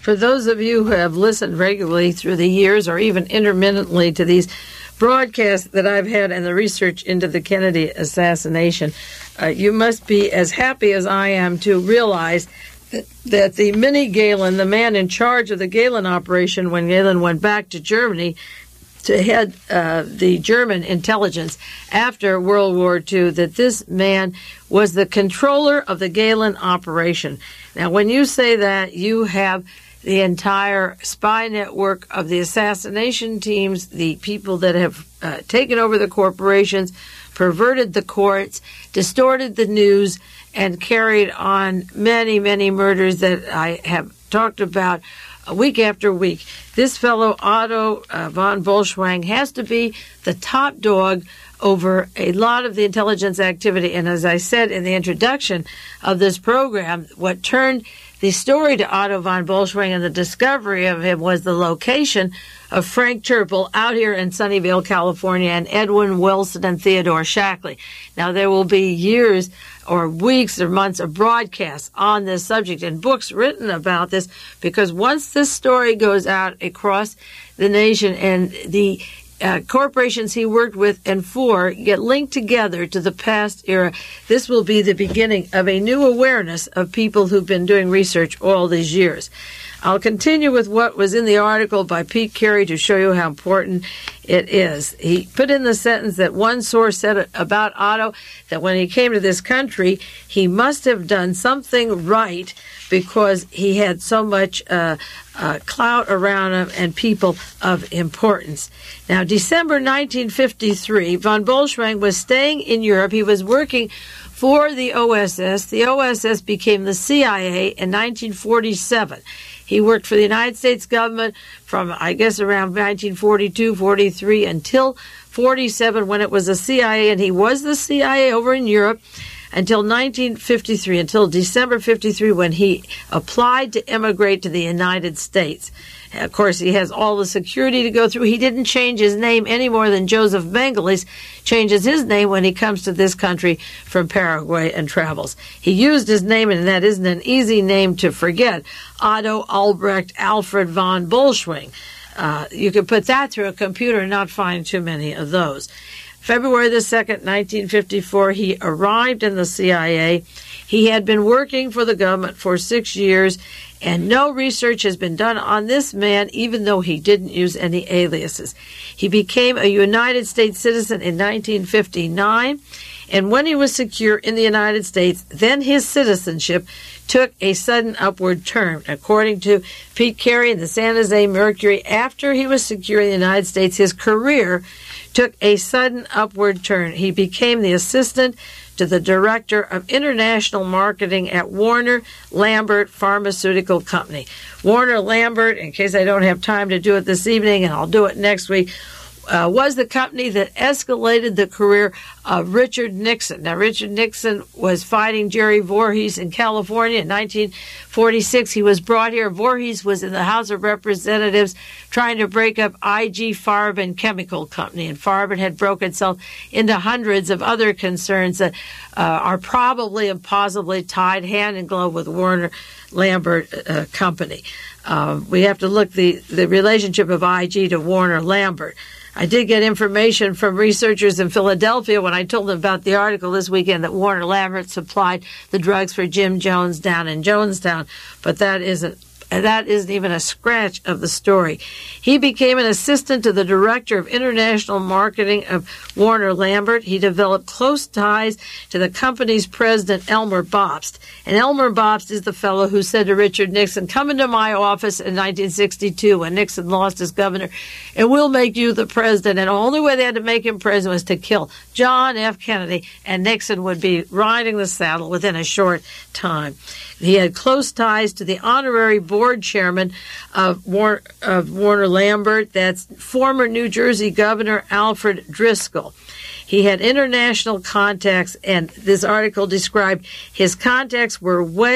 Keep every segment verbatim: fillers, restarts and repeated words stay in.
For those of you who have listened regularly through the years or even intermittently to these broadcasts that I've had and the research into the Kennedy assassination, uh, you must be as happy as I am to realize that, that the mini Gehlen, the man in charge of the Gehlen operation when Gehlen went back to Germany to head uh, the German intelligence after World War Two, that this man was the controller of the Gehlen operation. Now, when you say that, you have the entire spy network of the assassination teams, the people that have uh, taken over the corporations, perverted the courts, distorted the news, and carried on many, many murders that I have talked about week after week. This fellow, Otto uh, von Bolschwang, has to be the top dog over a lot of the intelligence activity. And as I said in the introduction of this program, what turned the story to Otto von Bolschwang and the discovery of him was the location of Frank Turpel out here in Sunnyvale, California, and Edwin Wilson and Theodore Shackley. Now, there will be years or weeks or months of broadcasts on this subject and books written about this, because once this story goes out across the nation and the Uh, corporations he worked with and for get linked together to the past era, this will be the beginning of a new awareness of people who've been doing research all these years. I'll continue with what was in the article by Pete Carey to show you how important it is. He put in the sentence that one source said about Otto that when he came to this country, he must have done something right because he had so much uh, uh, clout around him and people of importance. Now, December nineteen fifty-three, von Bolschwang was staying in Europe. He was working for the O S S. The O S S became the C I A in nineteen forty-seven. He worked for the United States government from, I guess, around nineteen forty-two, forty-three until forty-seven when it was the C I A, and he was the C I A over in Europe until nineteen fifty-three, until December fifty-three when he applied to immigrate to the United States. Of course, he has all the security to go through. He didn't change his name any more than Joseph Mengele changes his name when he comes to this country from Paraguay and travels. He used his name, and that isn't an easy name to forget, Otto Albrecht Alfred von Bolschwang. Uh, you could put that through a computer and not find too many of those. February the second, nineteen fifty-four, he arrived in the C I A. He had been working for the government for six years, and no research has been done on this man, even though he didn't use any aliases. He became a United States citizen in nineteen fifty-nine, and when he was secure in the United States, then his citizenship took a sudden upward turn. According to Pete Carey in the San Jose Mercury, after he was secure in the United States, his career took a sudden upward turn. He became the assistant to the director of international marketing at Warner Lambert Pharmaceutical Company. Warner Lambert, in case I don't have time to do it this evening, and I'll do it next week, uh, was the company that escalated the career of Richard Nixon. Now, Richard Nixon was fighting Jerry Voorhees in California in nineteen forty-six. He was brought here. Voorhees was in the House of Representatives trying to break up I G Farben Chemical Company, and Farben had broken itself into hundreds of other concerns that uh, are probably and possibly tied hand in glove with Warner Lambert uh, Company. Uh, we have to look the the relationship of I G to Warner Lambert. I did get information from researchers in Philadelphia when I told them about the article this weekend that Warner Lambert supplied the drugs for Jim Jones down in Jonestown, but that isn't that isn't even a scratch of the story. He became an assistant to the director of international marketing of Warner Lambert. He developed close ties to the company's president, Elmer Bobst. And Elmer Bobst is the fellow who said to Richard Nixon, come into my office in nineteen sixty-two when Nixon lost as governor, and we'll make you the president. And the only way they had to make him president was to kill John F. Kennedy, and Nixon would be riding the saddle within a short time. He had close ties to the honorary board chairman of, War- of Warner Lambert. That's former New Jersey Governor Alfred Driscoll. He had international contacts, and this article described his contacts were way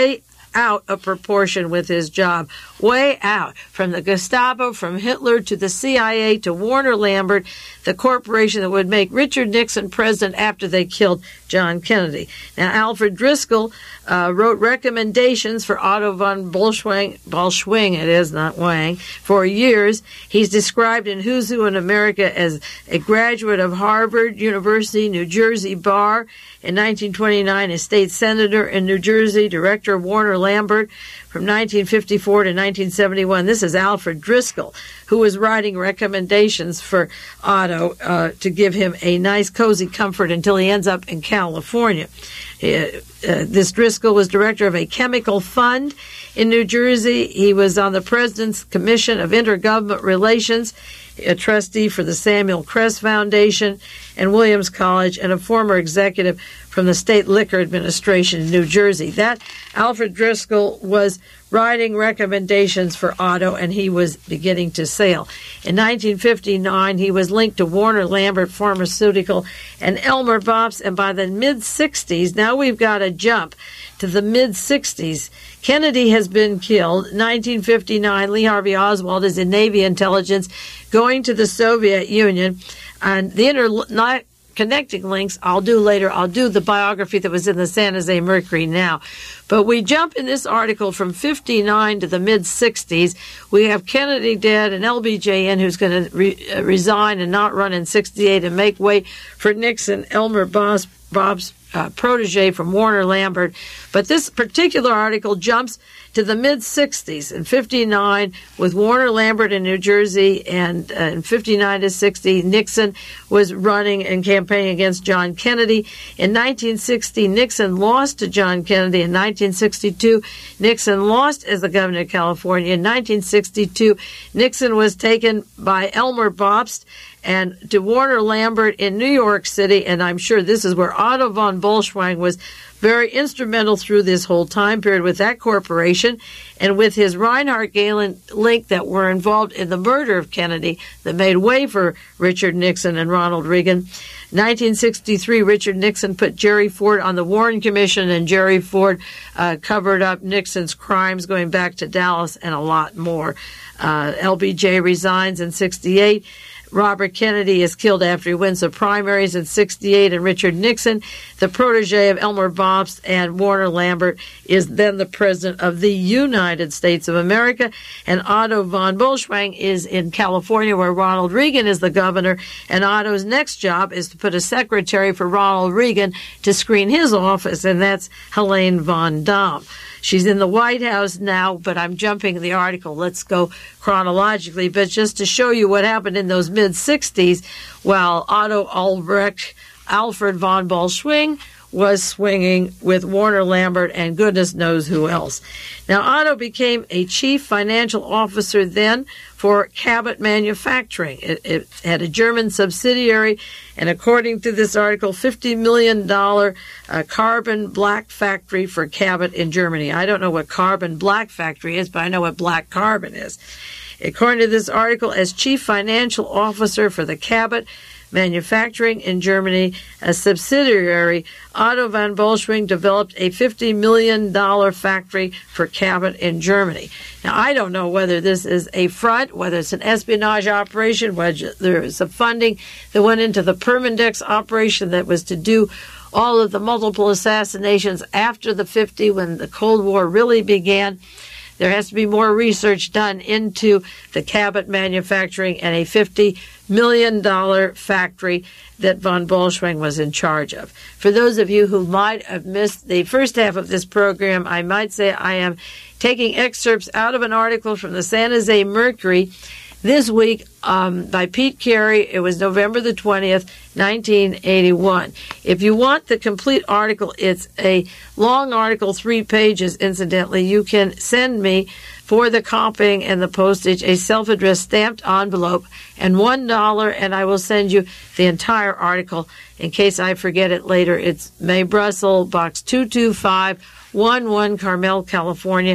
out of proportion with his job. Way out. From the Gestapo, from Hitler to the C I A to Warner Lambert, the corporation that would make Richard Nixon president after they killed John Kennedy. Now, Alfred Driscoll uh, wrote recommendations for Otto von Bolschwing, Bolschwing it is, not Wang, for years. He's described in Who's Who in America as a graduate of Harvard University, New Jersey Bar. In nineteen twenty-nine, a state senator in New Jersey, director of Warner Lambert from nineteen fifty-four to nineteen seventy-one. This is Alfred Driscoll, who was writing recommendations for Otto uh, to give him a nice, cozy comfort until he ends up in California. Uh, uh, this Driscoll was director of a chemical fund in New Jersey. He was on the President's Commission of Intergovernment Relations, a trustee for the Samuel Kress Foundation and Williams College, and a former executive from the State Liquor Administration in New Jersey. That Alfred Driscoll was writing recommendations for Otto, and he was beginning to sail. In nineteen fifty-nine, he was linked to Warner Lambert Pharmaceutical and Elmer Bops, and by the mid-sixties, now we've got a jump to the mid-sixties. Kennedy has been killed. nineteen fifty-nine, Lee Harvey Oswald is in Navy intelligence going to the Soviet Union, and the inter connecting links I'll do later. I'll do the biography that was in the San Jose Mercury now. But we jump in this article from fifty-nine to the mid-sixties. We have Kennedy dead and L B J in, who's going to re- uh, resign and not run in sixty-eight and make way for Nixon, Elmer Bob's, Bob's uh, protege from Warner Lambert. But this particular article jumps to the mid-sixties. In fifty-nine, with Warner Lambert in New Jersey, and uh, in fifty-nine to sixty, Nixon was running and campaigning against John Kennedy. In nineteen sixty, Nixon lost to John Kennedy. In nineteen sixty-two, Nixon lost as the governor of California. In nineteen sixty-two, Nixon was taken by Elmer Bobst and to Warner Lambert in New York City, and I'm sure this is where Otto von Bolschwing was very instrumental through this whole time period with that corporation, and with his Reinhard Gehlen link that were involved in the murder of Kennedy that made way for Richard Nixon and Ronald Reagan. nineteen sixty-three, Richard Nixon put Jerry Ford on the Warren Commission, and Jerry Ford uh, covered up Nixon's crimes going back to Dallas and a lot more. Uh, L B J resigns in sixty-eight. Robert Kennedy is killed after he wins the primaries in sixty-eight, and Richard Nixon, the protege of Elmer Bobst and Warner Lambert, is then the president of the United States of America, and Otto von Bolschwing is in California, where Ronald Reagan is the governor, and Otto's next job is to put a secretary for Ronald Reagan to screen his office, and that's Helene von Dahm. She's in the White House now, but I'm jumping the article. Let's go chronologically. But just to show you what happened in those mid-sixties, while Otto Albrecht, Alfred von Bolschwing was swinging with Warner Lambert and goodness knows who else. Now, Otto became a chief financial officer then for Cabot Manufacturing. It, it had a German subsidiary, and according to this article, fifty million dollars uh, carbon black factory for Cabot in Germany. I don't know what carbon black factory is, but I know what black carbon is. According to this article, as chief financial officer for the Cabot Manufacturing in Germany, a subsidiary, Otto von Bolschwing developed a fifty million dollars factory for Cabot in Germany. Now, I don't know whether this is a front, whether it's an espionage operation, whether there is some funding that went into the Permindex operation that was to do all of the multiple assassinations after the fifties, when the Cold War really began. There has to be more research done into the Cabot Manufacturing and a fifty million dollars factory that von Bolschwing was in charge of. For those of you who might have missed the first half of this program, I might say I am taking excerpts out of an article from the San Jose Mercury this week um, by Pete Carey. It was November the twentieth, nineteen eighty-one. If you want the complete article, it's a long article, three pages, incidentally. You can send me, for the copying and the postage, a self-addressed stamped envelope and one dollar, and I will send you the entire article in case I forget it later. It's May Brussels, Box two two five one one, Carmel, California,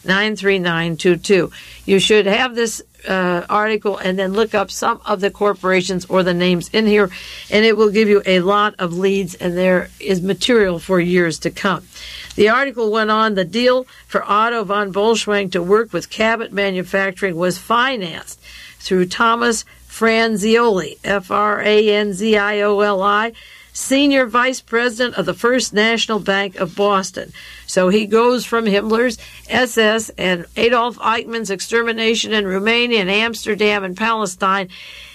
nine three nine two two. You should have this uh, article and then look up some of the corporations or the names in here, and it will give you a lot of leads, and there is material for years to come. The article went on, the deal for Otto von Bolschwing to work with Cabot Manufacturing was financed through Thomas Franzioli, F R A N Z I O L I, Senior Vice President of the First National Bank of Boston. So he goes from Himmler's S S and Adolf Eichmann's extermination in Romania and Amsterdam and Palestine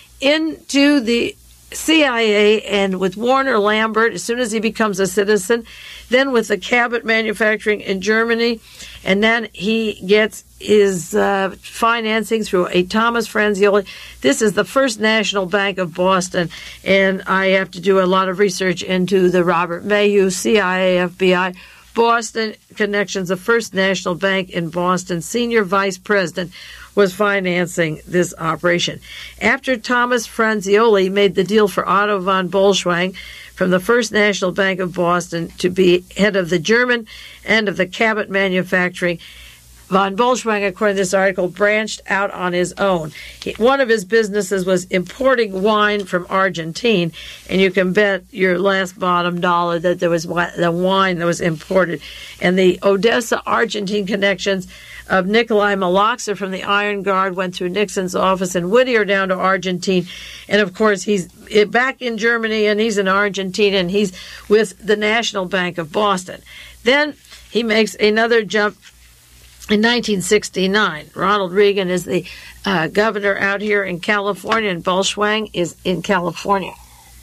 into the C I A, and with Warner Lambert as soon as he becomes a citizen, then with the Cabot Manufacturing in Germany, and then he gets his uh, financing through a Thomas Franzioli. This is the First National Bank of Boston, and I have to do a lot of research into the Robert Mayhew, C I A, F B I, Boston connections. The First National Bank in Boston, Senior Vice President, was financing this operation. After Thomas Franzioli made the deal for Otto von Bolschwing from the First National Bank of Boston to be head of the German end of the Cabot Manufacturing, von Bolschwing, according to this article, branched out on his own. He, one of his businesses was importing wine from Argentina, and you can bet your last bottom dollar that there was the wine that was imported. And the Odessa, Argentine connections of Nikolai Maloxa from the Iron Guard went through Nixon's office in Whittier down to Argentina. And, of course, he's back in Germany, and he's in Argentina, and he's with the National Bank of Boston. Then he makes another jump in nineteen sixty-nine. Ronald Reagan is the uh, governor out here in California, and Bolschwing is in California.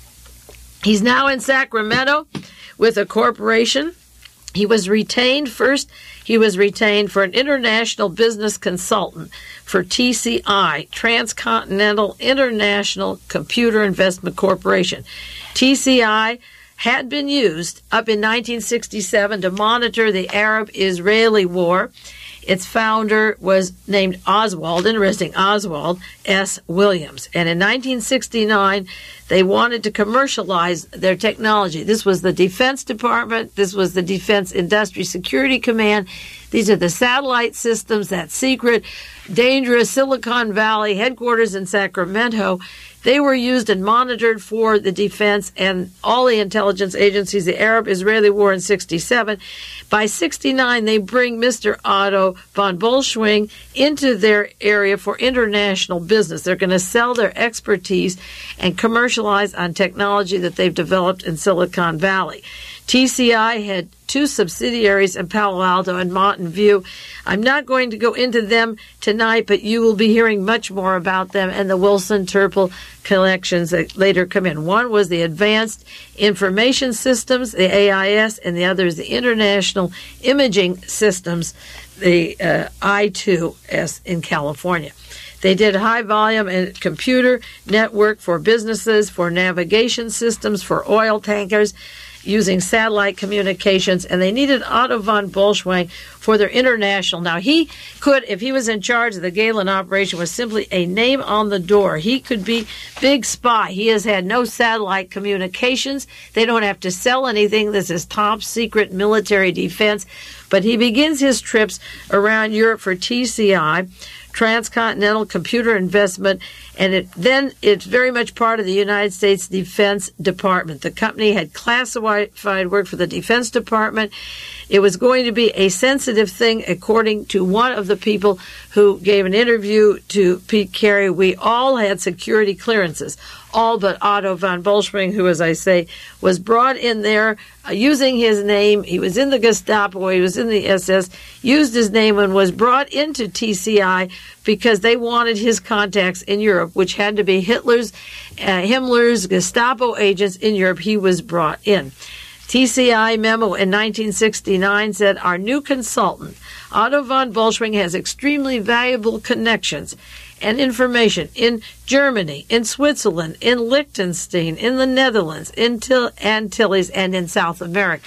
He's now in Sacramento with a corporation. He was retained first. He was retained for an international business consultant for T C I, Transcontinental International Computer Investment Corporation. T C I had been used up in nineteen sixty-seven to monitor the Arab-Israeli war. Its founder was named Oswald, interesting, Oswald S. Williams. And in nineteen sixty-nine, they wanted to commercialize their technology. This was the Defense Department. This was the Defense Industry Security Command. These are the satellite systems, that secret, dangerous Silicon Valley headquarters in Sacramento. They were used and monitored for the defense and all the intelligence agencies, the Arab-Israeli war in sixty-seven. By sixty-nine, they bring Mister Otto von Bolschwing into their area for international business. They're going to sell their expertise and commercialize on technology that they've developed in Silicon Valley. T C I had two subsidiaries in Palo Alto and Mountain View. I'm not going to go into them tonight, but you will be hearing much more about them and the Wilson Turple collections that later come in. One was the Advanced Information Systems, the A I S, and the other is the International Imaging Systems, the uh, I two S in California. They did high volume and computer network for businesses, for navigation systems, for oil tankers, using satellite communications, and they needed Otto von Bolschwing for their international. Now, he could, if he was in charge of the Galen operation, was simply a name on the door. He could be big spy. He has had no satellite communications. They don't have to sell anything. This is top secret military defense. But he begins his trips around Europe for T C I, Transcontinental Computer Investment, and it, then it's very much part of the United States Defense Department. The company had classified work for the Defense Department. It was going to be a sensitive thing, according to one of the people who gave an interview to Pete Carey. We all had security clearances, all but Otto von Bolschwing, who, as I say, was brought in there uh, using his name. He was in the Gestapo, he was in the S S, used his name, and was brought into T C I because they wanted his contacts in Europe, which had to be Hitler's, uh, Himmler's Gestapo agents in Europe. He was brought in. T C I memo in nineteen sixty-nine said, our new consultant, Otto von Bolschwing, has extremely valuable connections and information in Germany, in Switzerland, in Liechtenstein, in the Netherlands, in Til- Antilles, and in South America.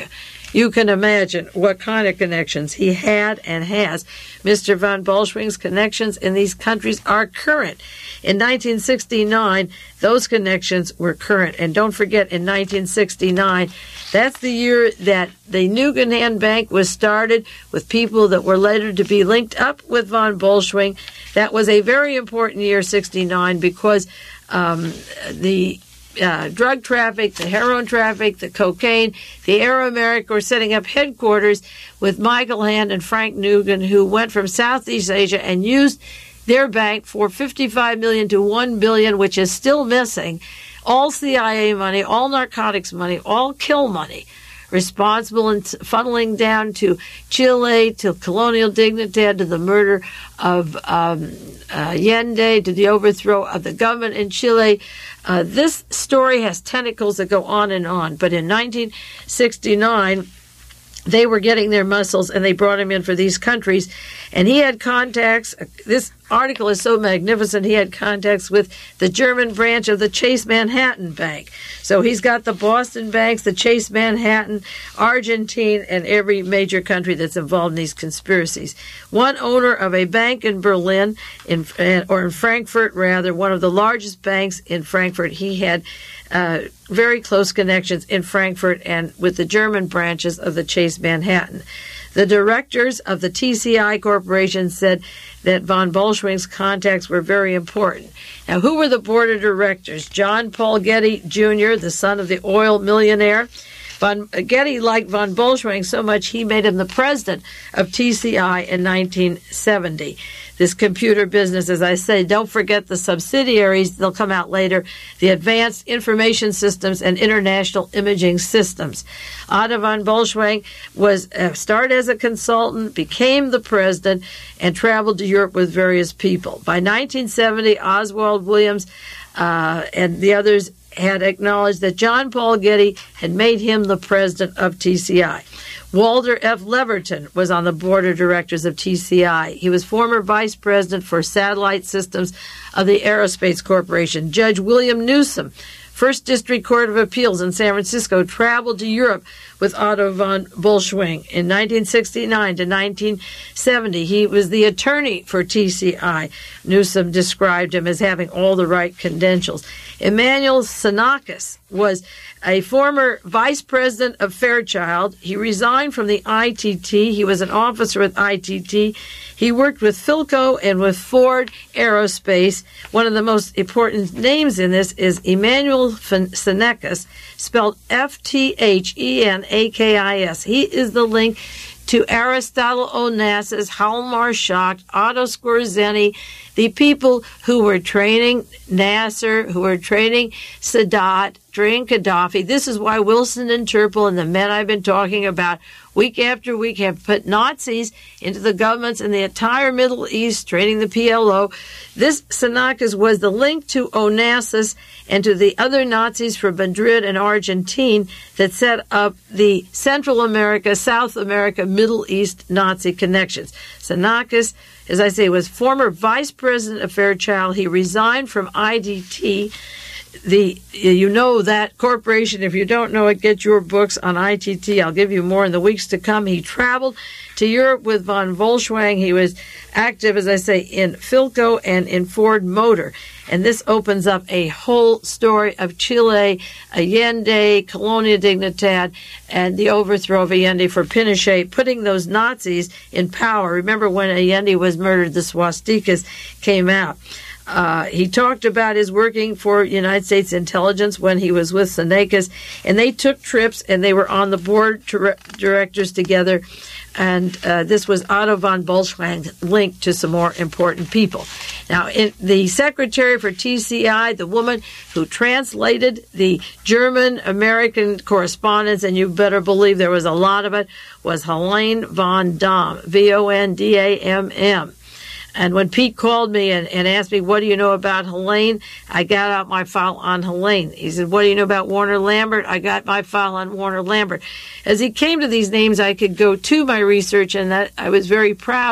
You can imagine what kind of connections he had and has. Mister von Bolschwing's connections in these countries are current. In nineteen sixty-nine, those connections were current. And don't forget, in nineteen sixty-nine, that's the year that the Nugenhan Bank was started with people that were later to be linked up with von Bolschwing. That was a very important year, sixty-nine, because um, the Uh, drug traffic, the heroin traffic, the cocaine, the Aero-America were setting up headquarters with Michael Hand and Frank Nugen, who went from Southeast Asia and used their bank for fifty-five million dollars to one billion dollars, which is still missing. All C I A money, all narcotics money, all kill money, responsible in funneling down to Chile, to Colonial Dignidad, to the murder of um, uh, Allende, to the overthrow of the government in Chile. Uh, this story has tentacles that go on and on. But in nineteen sixty-nine, they were getting their muscles, and they brought him in for these countries. And he had contacts. This article is so magnificent. He had contacts with the German branch of the Chase Manhattan Bank. So he's got the Boston banks, the Chase Manhattan, Argentine, and every major country that's involved in these conspiracies. One owner of a bank in Berlin, in or in Frankfurt, rather, one of the largest banks in Frankfurt. He had uh, very close connections in Frankfurt and with the German branches of the Chase Manhattan. The directors of the T C I Corporation said that von Bolschwing's contacts were very important. Now, who were the board of directors? John Paul Getty Junior, the son of the oil millionaire. Von Getty liked von Bolschwing so much he made him the president of T C I in nineteen seventy. This computer business, as I say, don't forget the subsidiaries, they'll come out later, the Advanced Information Systems and International Imaging Systems. Otto von Bolschwing was uh, started as a consultant, became the president, and traveled to Europe with various people. By nineteen seventy, Oswald Williams uh, and the others had acknowledged that John Paul Getty had made him the president of T C I. Walter F. Leverton was on the board of directors of T C I. He was former vice president for satellite systems of the Aerospace Corporation. Judge William Newsom, First District Court of Appeals in San Francisco, traveled to Europe with Otto von Bolschwing. In nineteen sixty-nine to nineteen seventy, he was the attorney for T C I. Newsom described him as having all the right credentials. Emmanuel Xenakis was a former vice president of Fairchild. He resigned from the I T T. He was an officer with I T T. He worked with Philco and with Ford Aerospace. One of the most important names in this is Emmanuel Xenakis, spelled F T H E N A K I S. He is the link to Aristotle Onassis, Hjalmar Schacht, Otto Skorzeny, the people who were training Nasser, who were training Sadat, training Gaddafi. This is why Wilson and Turple and the men I've been talking about week after week have put Nazis into the governments in the entire Middle East, training the P L O. This Xenakis was the link to Onassis and to the other Nazis from Madrid and Argentina that set up the Central America, South America, Middle East Nazi connections. Xenakis, as I say, was former vice president of Fairchild. He resigned from I T T. The you know that corporation. If you don't know it, get your books on I T T. I'll give you more in the weeks to come. He traveled to Europe with von Bolschwing. He was active, as I say, in Philco and in Ford Motor. And this opens up a whole story of Chile, Allende, Colonial Dignidad, and the overthrow of Allende for Pinochet, putting those Nazis in power. Remember when Allende was murdered, the swastikas came out. Uh, he talked about his working for United States intelligence when he was with Xenakis, and they took trips, and they were on the board ter- directors together, and uh, this was Otto von Bolschwing linked to some more important people. Now, in, the secretary for T C I, the woman who translated the German-American correspondence, and you better believe there was a lot of it, was Helene von Damm, V O N D A M M. And when Pete called me and, and asked me, what do you know about Helene? I got out my file on Helene. He said, what do you know about Warner Lambert? I got my file on Warner Lambert. As he came to these names, I could go to my research, and that I was very proud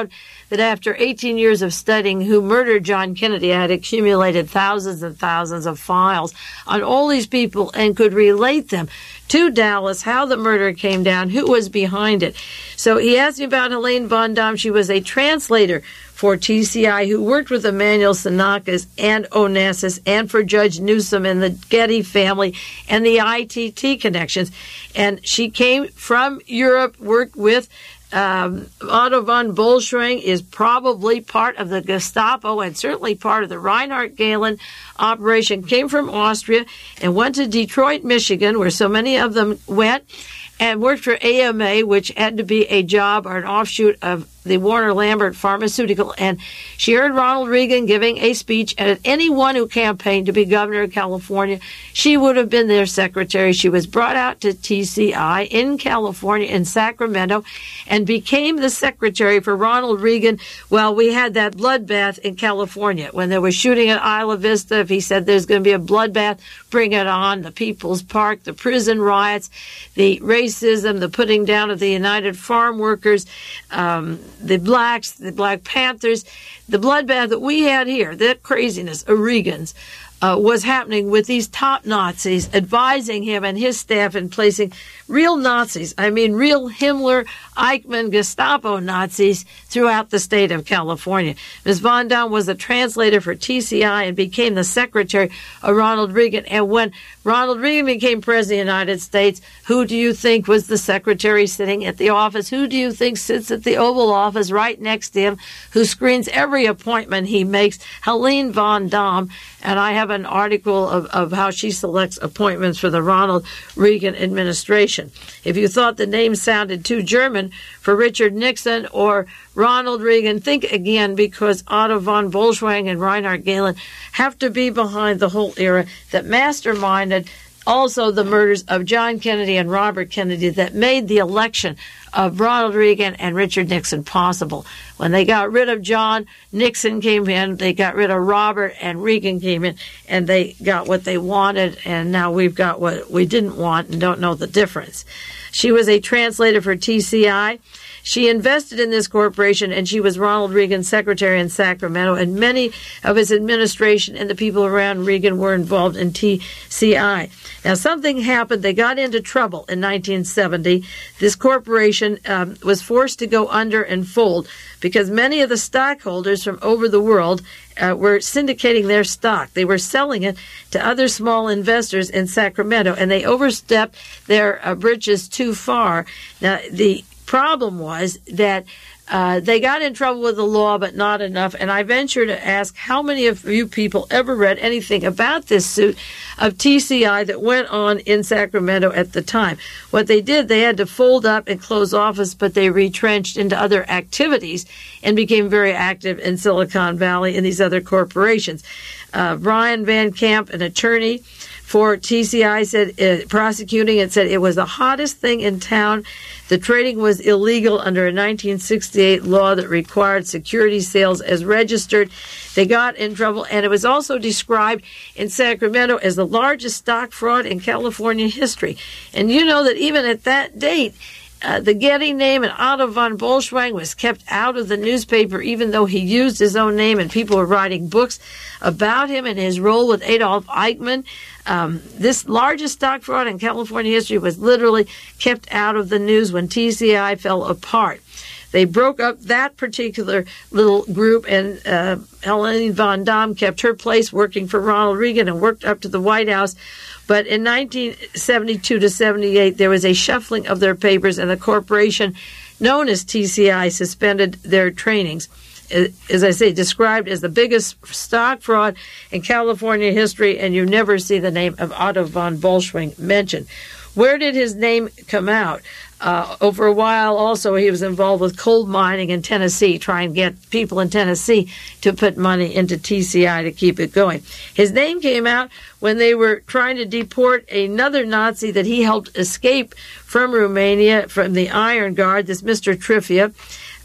that after eighteen years of studying who murdered John Kennedy, I had accumulated thousands and thousands of files on all these people and could relate them to Dallas, how the murder came down, who was behind it. So he asked me about Helene Von Damme. She was a translator for T C I who worked with Emmanuel Xenakis and Onassis and for Judge Newsom and the Getty family and the I T T connections. And she came from Europe, worked with Um, Otto von Bolschwing, is probably part of the Gestapo and certainly part of the Reinhard Gehlen operation, came from Austria and went to Detroit, Michigan, where so many of them went, and worked for A M A, which had to be a job or an offshoot of the Warner Lambert Pharmaceutical. And she heard Ronald Reagan giving a speech, and anyone who campaigned to be governor of California, she would have been their secretary. She was brought out to T C I in California, in Sacramento, and became the secretary for Ronald Reagan while we had that bloodbath in California. When they were shooting at Isla Vista, if he said there's going to be a bloodbath, bring it on. The People's Park, the prison riots, the racism, the putting down of the United Farm Workers, um, the blacks, the Black Panthers, the bloodbath that we had here, that craziness of Reagan's, uh, was happening with these top Nazis advising him and his staff in placing real Nazis, I mean real Himmler, Eichmann, Gestapo Nazis throughout the state of California. Miz Von Damme was a translator for T C I and became the secretary of Ronald Reagan. And when Ronald Reagan became president of the United States, who do you think was the secretary sitting at the office? Who do you think sits at the Oval Office right next to him, who screens every appointment he makes? Helene Von Damme. And I have an article of, of how she selects appointments for the Ronald Reagan administration. If you thought the name sounded too German for Richard Nixon or Ronald Reagan, think again, because Otto von Bolschwing and Reinhard Gehlen have to be behind the whole era that masterminded also the murders of John Kennedy and Robert Kennedy that made the election of Ronald Reagan and Richard Nixon possible. When they got rid of John, Nixon came in, they got rid of Robert, and Reagan came in, and they got what they wanted, and now we've got what we didn't want and don't know the difference. She was a translator for T C I. She invested in this corporation, and she was Ronald Reagan's secretary in Sacramento, and many of his administration and the people around Reagan were involved in T C I. Now, something happened. They got into trouble in nineteen seventy. This corporation um, was forced to go under and fold because many of the stockholders from over the world uh, were syndicating their stock. They were selling it to other small investors in Sacramento, and they overstepped their uh, britches too far. Now, the problem was that uh, they got in trouble with the law, but not enough. And I venture to ask how many of you people ever read anything about this suit of T C I that went on in Sacramento at the time. What they did, they had to fold up and close office, but they retrenched into other activities and became very active in Silicon Valley and these other corporations. Uh, Brian Van Camp, an attorney for T C I, said, uh, prosecuting it, said it was the hottest thing in town. The trading was illegal under a nineteen sixty-eight law that required security sales as registered. They got in trouble, and it was also described in Sacramento as the largest stock fraud in California history. And you know that even at that date, Uh, the Getty name and Otto von Bolschwing was kept out of the newspaper, even though he used his own name, and people were writing books about him and his role with Adolf Eichmann. Um, this largest stock fraud in California history was literally kept out of the news when T C I fell apart. They broke up that particular little group, and uh, Helene Von Damme kept her place working for Ronald Reagan and worked up to the White House. But in nineteen seventy-two to seventy-eight, there was a shuffling of their papers, and the corporation known as T C I suspended their trainings. As I say, described as the biggest stock fraud in California history, and you never see the name of Otto von Bolschwing mentioned. Where did his name come out? Uh, over a while, also, he was involved with coal mining in Tennessee, trying to get people in Tennessee to put money into T C I to keep it going. His name came out when they were trying to deport another Nazi that he helped escape from Romania, from the Iron Guard, this Mister Trifia.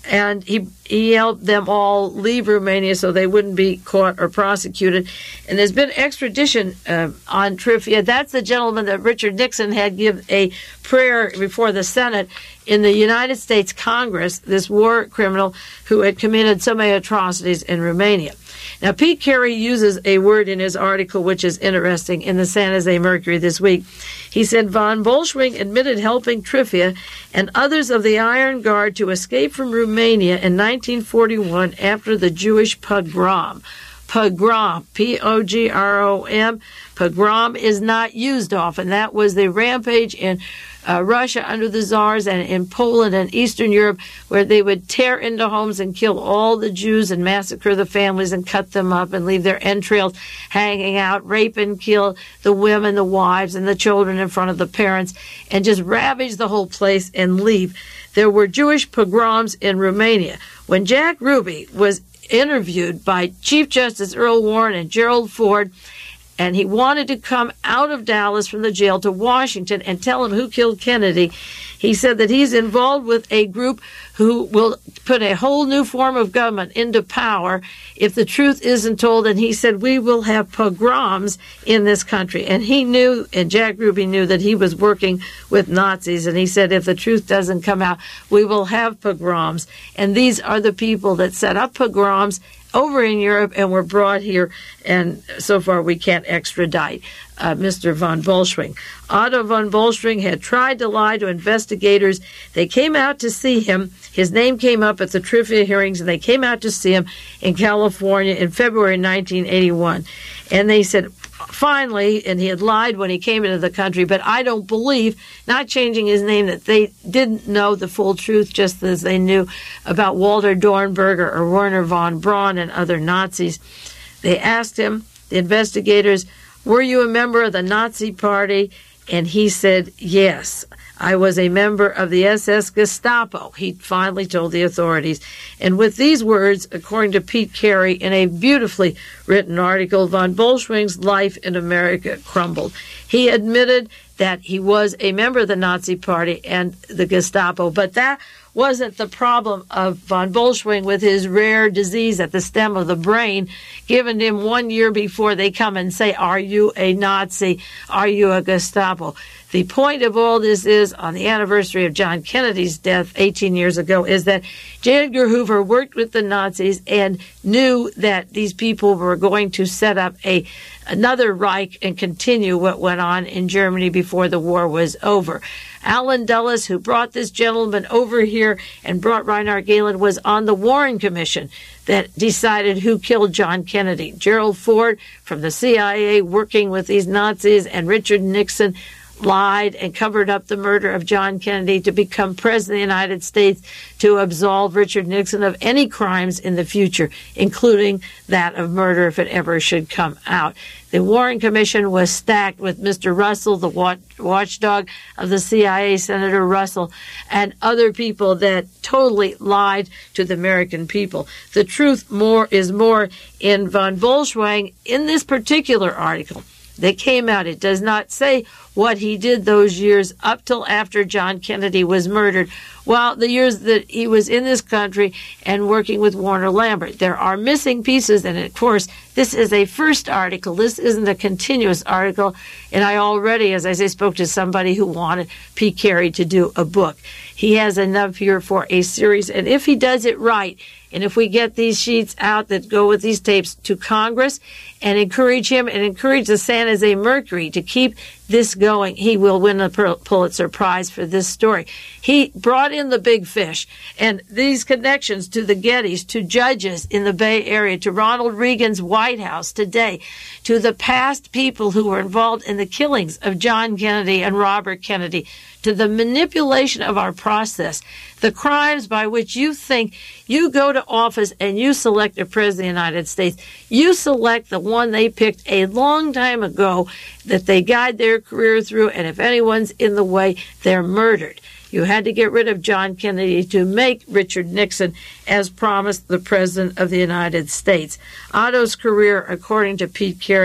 and he he helped them all leave Romania so they wouldn't be caught or prosecuted. And there's been extradition uh, on Trippier. That's the gentleman that Richard Nixon had give a prayer before the Senate in the United States Congress, this war criminal who had committed so many atrocities in Romania. Now, Pete Carey uses a word in his article which is interesting in the San Jose Mercury this week. He said, von Bolschwing admitted helping Trippier and others of the Iron Guard to escape from Romania in nineteen forty-one after the Jewish pogrom. Pogrom, P O G R O M. Pogrom is not used often. That was the rampage in uh, Russia under the Tsars and in Poland and Eastern Europe, where they would tear into homes and kill all the Jews and massacre the families and cut them up and leave their entrails hanging out, rape and kill the women, the wives, and the children in front of the parents, and just ravage the whole place and leave. There were Jewish pogroms in Romania. When Jack Ruby was interviewed by Chief Justice Earl Warren and Gerald Ford, and he wanted to come out of Dallas from the jail to Washington and tell him who killed Kennedy, he said that he's involved with a group who will put a whole new form of government into power if the truth isn't told. And he said, we will have pogroms in this country. And he knew, and Jack Ruby knew, that he was working with Nazis. And he said, if the truth doesn't come out, we will have pogroms. And these are the people that set up pogroms over in Europe and were brought here, and so far we can't extradite uh, Mister von Bolschwing. Otto von Bolschwing had tried to lie to investigators. They came out to see him. His name came up at the Trippier hearings, and they came out to see him in California in February nineteen eighty-one. And they said, finally, and he had lied when he came into the country, but I don't believe, not changing his name, that they didn't know the full truth, just as they knew about Walter Dornberger or Werner von Braun and other Nazis. They asked him, the investigators, were you a member of the Nazi Party? And he said, yes, I was a member of the S S Gestapo, he finally told the authorities. And with these words, according to Pete Carey, in a beautifully written article, von Bolschwing's life in America crumbled. He admitted that he was a member of the Nazi Party and the Gestapo, but that wasn't the problem of von Bolschwing with his rare disease at the stem of the brain, given him one year before they come and say, are you a Nazi? Are you a Gestapo? The point of all this is, on the anniversary of John Kennedy's death eighteen years ago, is that J. Edgar Hoover worked with the Nazis and knew that these people were going to set up a another Reich and continue what went on in Germany before the war was over. Alan Dulles, who brought this gentleman over here and brought Reinhard Gehlen, was on the Warren Commission that decided who killed John Kennedy. Gerald Ford from the C I A working with these Nazis, and Richard Nixon lied and covered up the murder of John Kennedy to become president of the United States, to absolve Richard Nixon of any crimes in the future, including that of murder if it ever should come out. The Warren Commission was stacked with Mister Russell, the watch, watchdog of the C I A, Senator Russell, and other people that totally lied to the American people. The truth more is more in von Bolschwing. In this particular article that came out, it does not say what he did those years up till after John Kennedy was murdered, well, the years that he was in this country and working with Warner Lambert. There are missing pieces, and of course, this is a first article. This isn't a continuous article, and I already, as I say, spoke to somebody who wanted Pete Carey to do a book. He has enough here for a series, and if he does it right, and if we get these sheets out that go with these tapes to Congress and encourage him and encourage the San Jose Mercury to keep this going, he will win a Pulitzer Prize for this story. He brought in the big fish, and these connections to the Gettys, to judges in the Bay Area, to Ronald Reagan's White House today, to the past people who were involved in the killings of John Kennedy and Robert Kennedy, to the manipulation of our process, the crimes by which you think you go to office and you select a president of the United States. You select the one they picked a long time ago that they guide their career through, and if anyone's in the way, they're murdered. You had to get rid of John Kennedy to make Richard Nixon, as promised, the President of the United States. Otto's career, according to Pete Carey,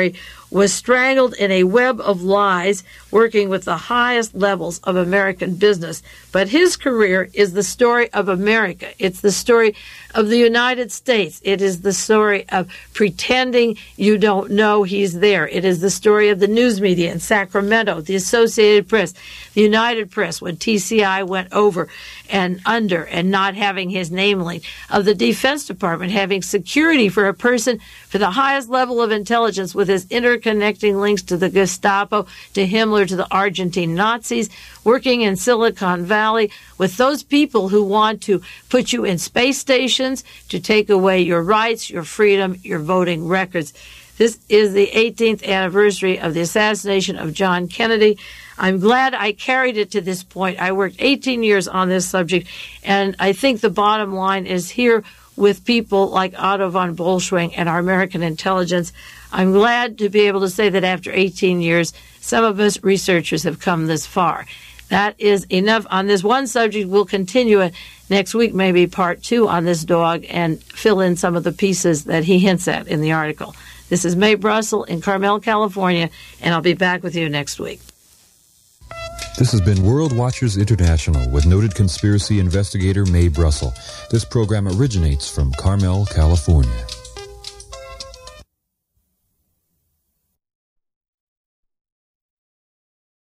was strangled in a web of lies, working with the highest levels of American business. But his career is the story of America. It's the story of the United States. It is the story of pretending you don't know he's there. It is the story of the news media in Sacramento, the Associated Press, the United Press, when T C I went over and under and not having his name linked, of the Defense Department having security for a person for the highest level of intelligence with his interconnecting links to the Gestapo, to Himmler, to the Argentine Nazis, working in Silicon Valley with those people who want to put you in space stations, to take away your rights, your freedom, your voting records. This is the eighteenth anniversary of the assassination of John Kennedy. I'm glad I carried it to this point. I worked eighteen years on this subject, and I think the bottom line is here with people like Otto von Bolschwing and our American intelligence. I'm glad to be able to say that after eighteen years, some of us researchers have come this far. That is enough on this one subject. We'll continue it next week, maybe part two on this dog, and fill in some of the pieces that he hints at in the article. This is Mae Brussell in Carmel, California, and I'll be back with you next week. This has been World Watchers International with noted conspiracy investigator Mae Brussell. This program originates from Carmel, California.